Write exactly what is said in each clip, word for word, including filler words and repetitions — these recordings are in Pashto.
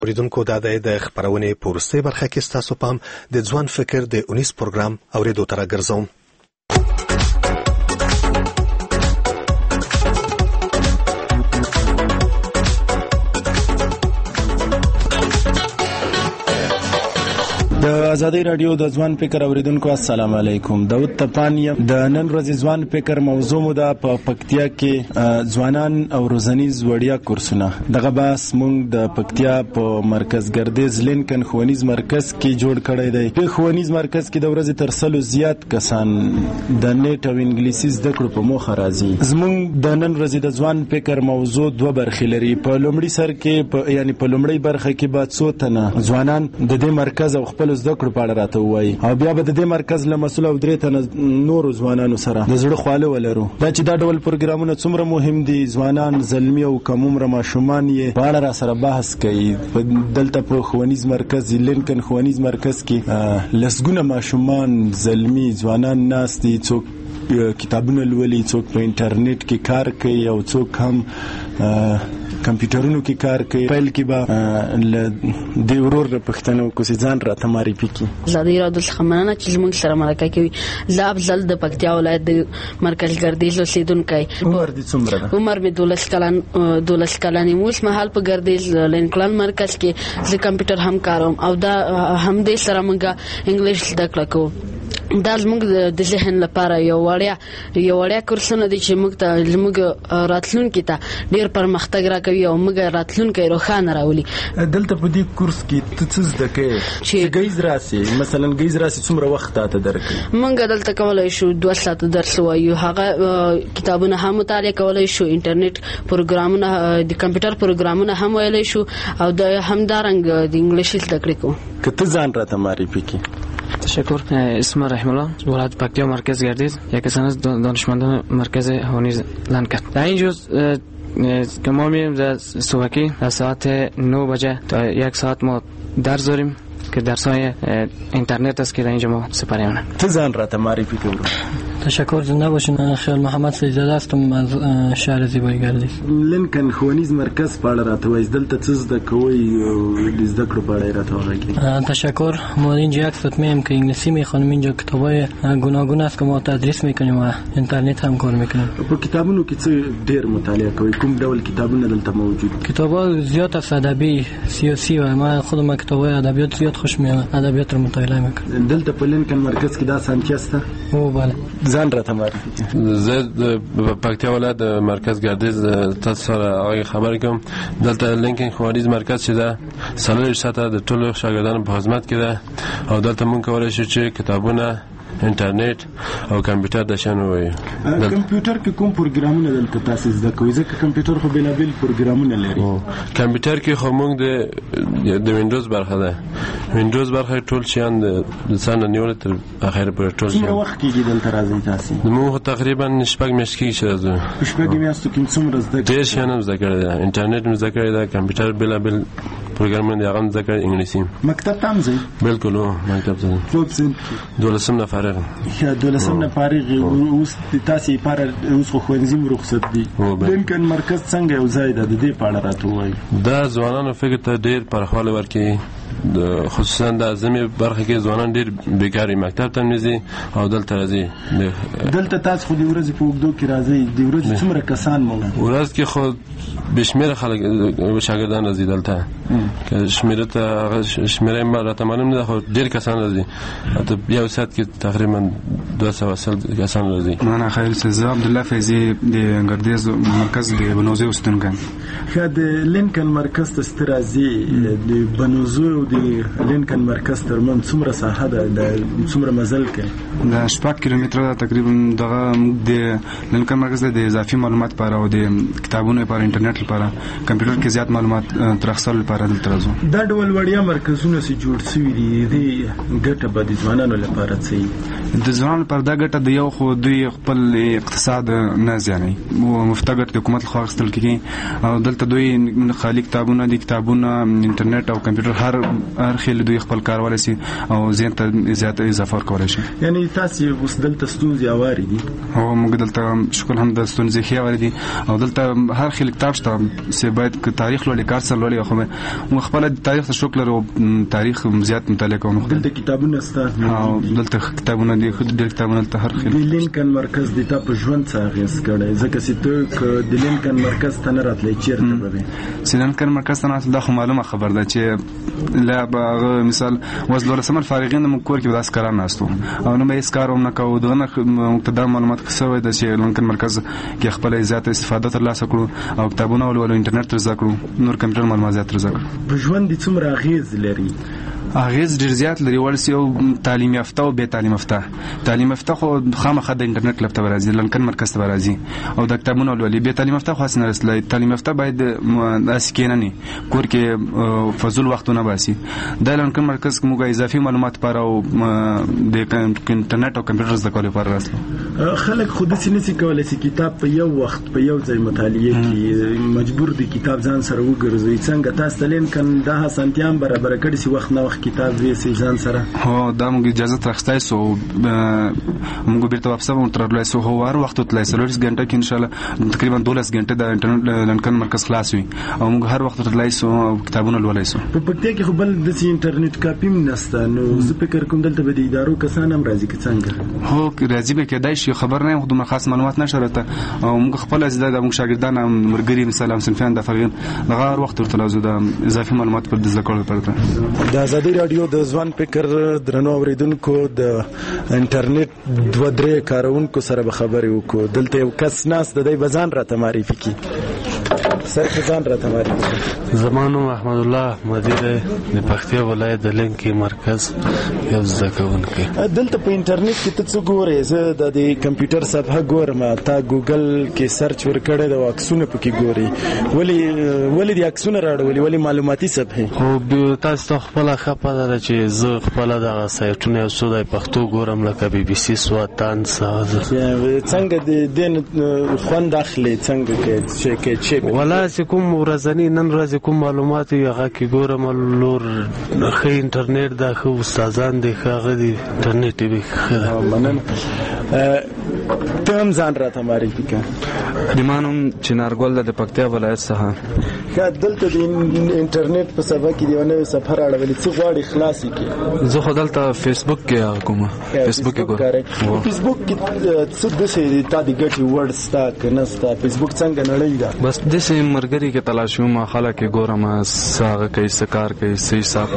اوریدونکو دا د خبرونې په وروستۍ برخه کې ستاسو پام د ځوان فکر د اونیس پروګرام اوریدو ته راګرځوم. د ازادي رادیو د ځوان فکر اوریدونکو السلام علیکم. داود تپانی د نن ورځې ځوان فکر موضوع مو د پکتیا کې ځوانان او روزنیز وړیا کورسونه. دغه بحث مونږ د پکتیا په مرکز ګردیز لینکن ښوونیز مرکز کې جوړ کړی دی. په ښوونیز مرکز کې د ورځې تر سلو زیات کسان د نیټ او انګلیسي زده کړو په موخه راځي. زمونږ د نن ورځې د ځوان فکر موضوع دوه برخې لري. په لومړي سر کې په یعنی په لومړی برخه کې به څو تنه ځوانان د دې مرکز او خپل زده کړو په اړه راته وایي او بیا به د دې مرکز له مسؤل او درې تنه نورو ځوانانو سره د زړه خواله ولرو. دا چې دا ډول پروګرامونه څومره مهم دي، ځوانان زلمی او کم عمره ماشومان یې په اړه را سره بحث کوي. دلته په ښوونیز مرکز لینکن ښوونیز مرکز کې لسګونه ماشومان زلمی ځوانان ناست دي، څوک کتابونه لولي، څوک په انټرنیټ کې کار کوي او څوک هم کمپیوټرونو کې کار کوي. پیل کې به د ورور د پښتنو کوسي ځان راته معرفي کړي. زادي رادل خمنانه چې موږ سره مرکه کوي. زه افضل د پکتیا ولایت د مرکز ګردیز اوسیدونکی. عمر دې څومره ده؟ عمر مې دولس کلن دولس کلن اوس مهال په ګردیز لینکلن مرکز کې زه کمپیوټر هم کاروم او دا هم دې سره موږ انګلیش زده کړه کوو. دا زموږ د ذهن لپاره یو وړیا یو وړیا کورسونه دي چې موږ ته زموږ راتلونکي ته ډېر پرمختګ راکوي او موږ راتلونکی روښانه راولي. دلته په دې کورس کې ته څه زده کوې چې ګیز راسي؟ مثلا ګیز راسي څومره وخت ته درکوي؟ موږ دلته کولی شو دوه ساعته درس ووایو. هغه کتابونه هم مطالعه کولی شو، انټرنیټ پروګرامونه د کمپیوټر پروګرامونه هم ویلی شو او د همدارنګه د انګلیسي زده کړې کوو. که ته ځان راته معرفي کړې. تشکر. اسم رحم الله، ولایت پکتیا مرکز گردیز، یکی از دانشمندان مرکز هونیز لنکن. در این جز که ما میریم در صبحی از ساعت نه بجه تا یک ساعت ما درس داریم که درس‌های اینترنت است که در اینجا ما سپری می‌کنیم. تو زن را معرفی کن. تشکر. زنده باشین. خیال محمد سیدزاده هستم از شهر زیبای گردیز. لینکن ښوونیز مرکز په اړه راته وایي. دلته څه زده کوئ او د زده کړو په اړه راته وایي. تشکر. ما اینجا یک ساعت میایم که انگلیسی میخوانیم. اینجا کتابای گوناگون است که ما تدریس میکنیم و اینترنت هم کار میکنیم. په کتابونو کې څه ډیر مطالعه کوئ؟ کوم ډول کتابونه دلته موجود؟ کتابا زیاد است ادبی سیاسی و ما خودم کتابای ادبیات زیاد خوش میاد. ادبیات رو مطالعه میکنم. دلته په لینکن مرکز کې دا سانتیا است؟ او بله. ځان راته معرفي کړئ. زه د پکتیا ولایت د مرکز ګردیز تاسو سره هغه خبرې کوم. دلته لینکن ښوونیز مرکز چې ده څلور ساعته د ټولو شاګردانو په خدمت کې ده او دلته مونږ کولی شو چې کتابونه، انټرنیټ او کمپیوټر د شان وایي. کمپیوټر کې کوم پروګرامونه دلته تاسو زده کوئ؟ ځکه کمپیوټر خو بېلابېل پروګرامونه لري. کمپیوټر کې خو موږ د د وینډوز برخه ده. وینډوز برخه ټول شیان د ځان نیول تر اخر پورې ټول شیان. څومره وخت کېږي دلته راځئ تاسو؟ موږ تقریبا شپږ میاشتې کېږي چې راځو. شپږ میاشتې کې څومره زده ډېر شیان هم زده کړی ده. انټرنیټ هم زده کړی ده، کمپیوټر بېلابېل پروګرامونه دي هغه هم زده کړی، انګلیسي. مکتب ته هم ځئ؟ بالکل هو، مکتب ته ځم. څوک ځئ؟ دولسم نه فارغ یم. دولسم نه فارغ اوس تاسو لپاره اوس خو ښوونځي رخصت دي. لینکن مرکز څنګه یو ځای ده؟ د دې په اړه راته ووایئ. دا ځوانانو فکر ته ډېر پراخوالی ورکوي. خصوصا د ځمې برخه کې ځوانان ډېر بیکاري، مکتب ته هم نه ځي او دلته راځي. دلته تاسو خو د ورځې په اوږدو کې راځئ. د ورځې څومره کسان موږ؟ ورځ کې خو بې شمېره خلک شاګردان راځي دلته. که شمېره ته شمېره یې راته معلوم نه ده خو ډېر کسان راځي. حتی یو ساعت کې تقریبا دوه سوه سل کسان راځي. معنا خیر. زه عبدالله فیضي د ګردیز مرکز د بنوزي اوسیدونکی یم. ښه. د لینکن مرکز ته چې راځي، د بنوزي او د لینکن مرکز ترمنځ څومره ساحه ده؟ څومره مزل کوي؟ دا شپږ کیلومتره ده تقریبا. دغه د لینکن مرکز د اضافي معلومات لپاره او د کتابونو لپاره، انټرنیټ لپاره، کمپیوټر کې زیات معلومات تر اخیستلو لپاره دلته راځو. دا ډول وړیا مرکزونه چې جوړ شوي دي، د ګټه به د ځوانانو لپاره څه وي؟ د ځوانانو لپاره دا ګټه د یو خو دوی خپل اقتصاد نه زیانوي. مفته ګټه د حکومت لخوا اخیستل کېږي او دلته دوی خالي کتابونه دي، کتابونه، انټرنیټ او کمپیوټر، هر هر خل دوی خپل کار ولې سي او زین ته زیات اضافه ورکول شي. یعنی تاسو اوس دلته ستونزې اواري دي؟ هو موږ دلته شکر هم د ستونزې خې اواري دي او دلته هر خل کتاب شته چې باید ک تاریخ لولي کار سره لولي خو موږ خپل تاریخ ته شکر لرو تاریخ زیات مطالعه کوو. دلته کتابونه سته او دلته کتابونه دي خو ډېر کتابونه ته هر خل. د لینکن مرکز د تاسو ژوند څخه غیس کړي ځکه چې ته د لینکن مرکز ته نه راتلې چیرته به سینکن مرکز ته نه دا خو معلومه خبر ده چې لا به مثال وزلور سمر فارغین د کور کې داس کاران ناستو او نو مې اسکاروم نه کوو دغه مقتدر معلومات څه د چې لینکن مرکز کې خپل زیات استفاده ترلاسه کړو او کتابونه ولولو انټرنیټ تر ذکرو نور کمپیوټر معلومات زیات تر ذکر. په ژوند دي څومره اغیز لري؟ اغیز ډیر زیات لري ورسې او تعلیم یافته او به تعلیم یافته. تعلیم یافته خو خامخا د انټرنیټ لپاره راځي لنکن مرکز ته راځي او د کتابونو ولولي. به تعلیم یافته خو اسنه رسلای تعلیم یافته باید داس کې نه ني کور کې فضل وختونه باسي. د لنکن مرکز کې موږ اضافي معلومات پر او د انټرنیټ او کمپیوټر زده کولو پر راسلو. خلک خود سي نسي کولای شي کتاب په یو وخت په یو ځای مطالعه کې مجبور دي کتاب ځان سره وګرځي. څنګه تاسو لینکن دا سنتيام برابر کړی سي وخت نه وخت کتاب وی سي ځان سره؟ هو دا موږ اجازه ترخصای سو موږ بیرته واپس مو ترلای سو هو هر وخت تلای سلورس غنټه کې ان شاء الله تقریبا دولس غنټه د انټرنیټ لنکن مرکز خلاص وي او موږ هر وخت تلای سو کتابونه لولای سو. په پکتیا کې خو بل د انټرنیټ کاپی نشته نو زه فکر کوم دلته به د ادارو کسان هم راځي که څنګه؟ هو راځي به کېدای شي خبر نه خو خاص معلومات نشرته او موږ خپل ازدا د موږ شاګردان مرګري مثلا سنفیان د فرغین لغه هر وخت ورته لازم د اضافي معلومات پر د ذکر لپاره. د ازادي رادیو د ځوان فکر درنو اوریدونکو د انټرنیټ دوه درې کارونکو سره به خبرې وکړو. دلته یو کس ناس د دې بزان را معرفي کی سر ځان را معرفي. زمانو محمد الله مدیر د پکتیا ولایت د لینکي مرکز یو ځکهونکي. دلته په انټرنیټ کې ته څه ګورې؟ زه د کمپیوټر صفحه ګورم تا ګوګل کې سرچ ورکړې د عکسونه پکې ګوري ولی ولی د عکسونه راړولې ولی معلوماتي صفحه خو تاسو خپل خپل د چې زه خپل د سایټونه او سودا پښتو ګورم لکه بي بي سي سواتان ساز څنګه د دین خوند اخلي څنګه کې چې کې چې ولا کوم ورځنی نن ورځ کوم معلومات هغه کې ګورم لور خې انټرنیټ دا خو استادان دي هغه دي انټرنیټ به خه مننه. تم ځان راته معرفي کړه. دیمانم چنارګل د پکتیا ولایت څخه. که دلته د انټرنیټ په سبا کې دیونه سفر اړولې څه غواړي خلاصي کې؟ زه خو دلته فیسبوک کې کوم فیسبوک کې ګورم. فیسبوک کې څه د څه د تادي ګټي ورډ ستا کنه ستا فیسبوک څنګه نړۍ دا بس د سه مرګري کې تلاشو ما خلک ګورم ساغه کوي سکار کوي صحیح صاحب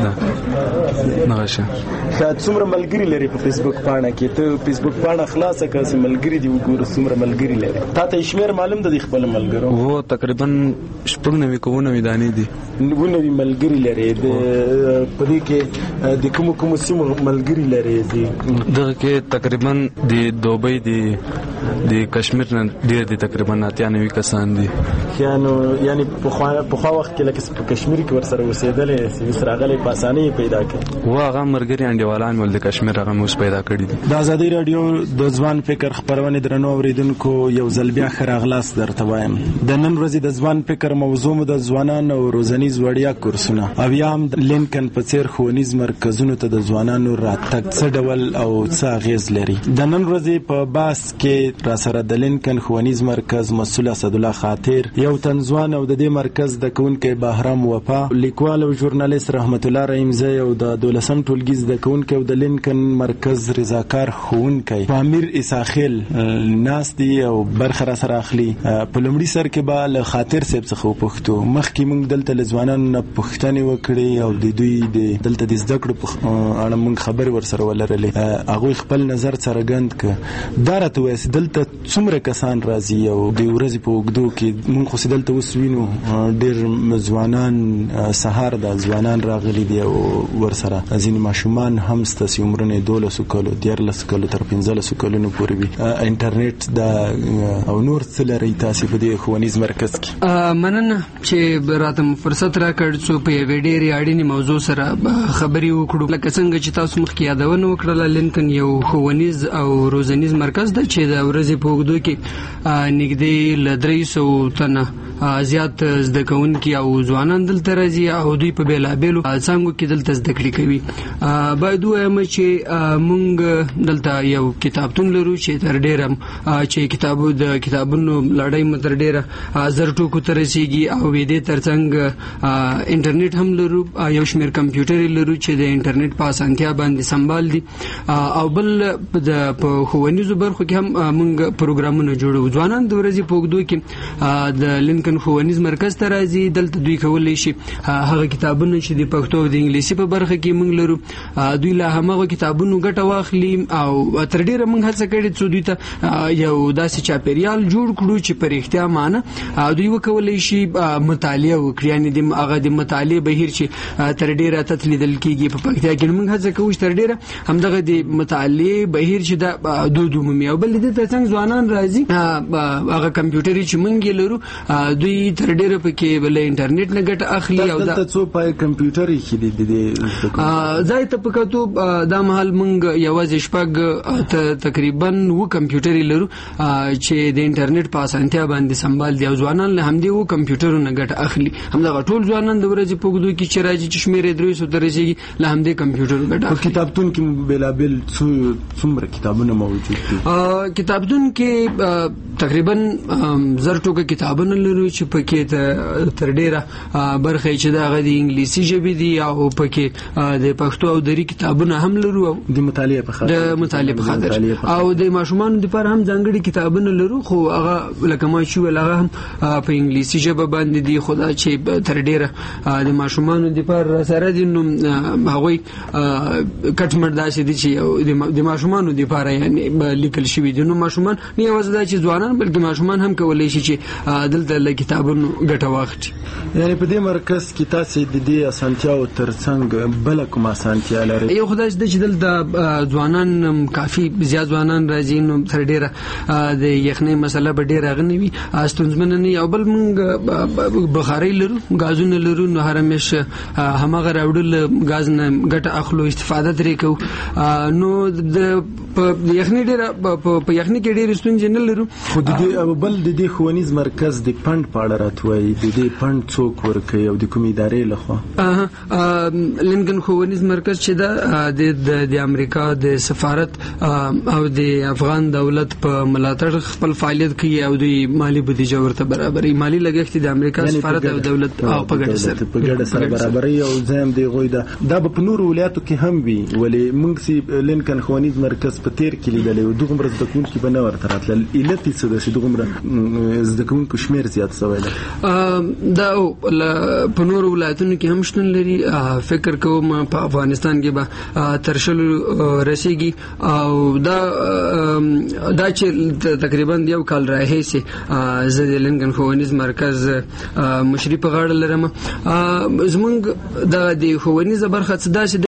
ده نغشه. که څومره ملګری لري په فیسبوک پاڼه کې ته فیسبوک پاڼه خلاصه کړه چې ملګری دی وګوره څومره ملګری لري تا ته شمیر معلوم ده د خپل ملګرو؟ وو تقریبا شپږ نوي کوونه ودانې دي نوي ملګری لري د پدې کې د کوم کوم سیمو ملګری لري دي دغه کې تقریبا د دوبۍ دی د کشمیر نه ډیر دي تقریبا اتیا کسان دي. یعنی یعنی په خوا په خوا وخت کې لکه په کشمیر کې ور سره اوسېدل چې سره غلې په اسانۍ پیدا کړ و هغه مرګري انډیوالان ول د کشمیر هغه موږ پیدا کړی دي. د ازادي رادیو د ځوان فکر خبرونه درنو اوریدونکو یو ځل بیا خراغلاس درته وایم. د نن ورځې د ځوان فکر موضوع مو د ځوانانو او روزنیز وړیا کورسونه او یا هم لینکن په څیر ښوونیز مرکزونو ته د ځوانانو راتګ څه ډول او څه اغیز لري. د نن ورځې په باس کې را سره د لینکن ښوونیز مرکز مسؤل اسد الله خاطر یو تنځوان او د دې مرکز د کونکي بهرام وفا لیکوال او ژورنالیست رحمت الله رحیمزی او د دولسم ټولګي د کونکي او د لینکن مرکز رضاکار ښوونکی امیر اساخیل ناس دی او برخه را سره اخلي. په لومړي سر کې به له خاطر صاحب څخه پوښتو مخکې موږ دلته له ځوانانو نه پوښتنې وکړې او د دوی د دلته د زده کړو په اړه موږ خبرې ورسره ولرلې هغوی خپل نظر څرګند کړ. دا راته وایي دلته څومره کسان راځي او د ورځې په اوږدو کې موږ خو دلته اوس وینو ډېر ځوانان سهار د ځوانان راغلي دي او ورسره ځینې ماشومان هم سته چې عمرونه دولسو کالو دیارلسو کالو تر پنځلسو کلونو پورې وي. انټرنیټ د او نور څه لري تاسې په دې ښوونیز مرکز کې؟ مننه چې راته فرصت راکړ څو په یوې ډېرې اړینې موضوع سره خبرې وکړو. لکه څنګه چې تاسو مخکې یادونه وکړله لینکن یو ښوونیز او روزنیز مرکز ده چې د ورځې په اوږدو کې نږدې له درې سوو تنه زیات زده کوونکي او ځوانان دلته راځي او دوی په بیلابیلو څانګو کې دلته زده کړې کوي. باید ووایم چې موږ دلته یو کتابتون لرو چې تر ډیره چې کتابو د کتابونو لړۍ مو تر ډیره زر ټوکو ته رسیږي او دې ترڅنګ انټرنیټ هم لرو، یو شمېر کمپیوټر لرو چې د انټرنیټ په اسانتیا باندې سمبال دي او بل د په ښوونیزو برخو کې هم موږ پروګرامونه جوړو. ځوانان د ورځې په اوږدو کې د لینکن ښوونیز مرکز ته راځي، دلته دوی کولی شي هغه کتابونه چې د پښتو او د انګلیسي په برخه کې موږ لرو دوی له همغه کتابونو ګټه واخلي او تر ډیره موږ هڅه کړې څو دوی ته یو داسې چاپیریال جوړ کړو چې په رښتیا معنی دوی وکولی شي مطالعه وکړي، یعنې د هغه د مطالعې بهیر چې تر ډیره تت لیدل کېږي په پکتیا کې. موږ هڅه کوو چې تر ډیره همدغه د مطالعې بهیر چې د دود عمومي او بل د دې ترڅنګ ځوانان راځي هغه کمپیوټر چې موږ لرو دوی تر ډیره پکې بل انټرنیټ نه ګټه اخلي او دا دلته څو پای کمپیوټر کې دي ځای ته پکاتو دا مهال موږ یوازې شپږ تقریبا و کمپیوټر لرو چې د انټرنیټ په اسانتیا باندې سمبال دي او ځوانان له همدې و کمپیوټرونو ګټه اخلي. همدغه ټول ځوانان د ورځې په اوږدو کې چې راځي چې شمېر یې درې سوو ته رسېږي له همدې کمپیوټرو ګټه اخلي. کتابتون کې بېلابېل څومره کتابونه موجود دي؟ کتابتون کې تقریبا زر ټوکه کتابونه لرو چې پکې تر ډیره برخه چې د هغه د انګلیسي ژبې دي او پکې د پښتو او دري کتابونه هم لرو د مطالعې په خاطر د مطالعې په خاطر او د ماشومانو لپاره هم ځانګړي کتابونه لرو، خو هغه لکه ما چې ویل هغه هم په انګلیسي ژبه باندې دي، خو دا چې تر ډیره د ماشومانو لپاره سره دي نو هغوی کټ مټ داسې دي چې د ماشومانو لپاره یعنې لیکل شوي دي. نو ماشومان نه یوازې دا چې ځوانان بلکې ماشومان هم کولی شي چې دلته له کتابونو ګټه واخلي. یعنې په دې مرکز کې تاسې د دې اسانتیاو ترڅنګ بله کومه اسانتیا لرئ؟ یو خو داسې ده چې دلته ځوانان کافي زیات ځوانان راځي نو تر ډیره د یخنۍ مسله به ډیره هغه نه وي ستونزمنه نه وي او بل موږ بخارۍ لرو، ګازونه لرو، نو هر همیشه هماغه راوړل ګاز نه ګټه اخلو، استفاده ترې کوو. نو د په یخنۍ ډیره په یخنۍ کې ډېرې ستونزې نه لرو. خو د دې بل د دې ښوونیز مرکز د فنډ په اړه راته وایي، د دې فنډ څوک ورکوي او د کومې ادارې لخوا؟ لینکن ښوونیز مرکز چې ده د امریکا د سفارت او د افغان دولت په ملاتړ خپل فعالیت کوي او دوی مالی بودیجه ورته برابري، مالی لګښت د امریکا سفارت او دولت او په ګډه سره په ګډه سره برابري او ځم دی غوي دا دا په نورو ولایتو کې هم وي، ولې موږ سي لینکن ښوونیز مرکز په تیر کې لیدلې او دغه مرز د کوم کې بنه ورته راتل علت څه د دغه مرز زده کوونکو شمیر زیات شوی دی. دا په نورو ولایتونو کې هم شتون لري، فکر کوم په افغانستان کې به ترشل رسیږي او دا دا چې تقریبا یو کال راهیسي زه د لینکن ښوونیز مرکز مشري په غاړه لرم. زمونږ د ښوونیزه برخه څه داسې